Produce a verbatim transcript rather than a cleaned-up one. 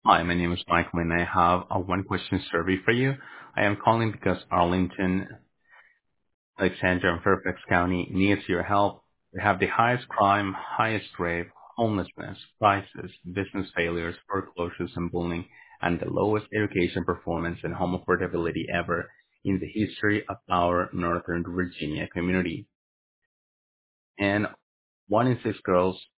Hi, my name is Michael, and I have a one-question survey for you. I am calling because Arlington, Alexandria, and Fairfax County needs your help. We have the highest crime, highest rape, homelessness, crisis, business failures, foreclosures, and bullying, and the lowest education performance and home affordability ever in the history of our Northern Virginia community. And one in six girls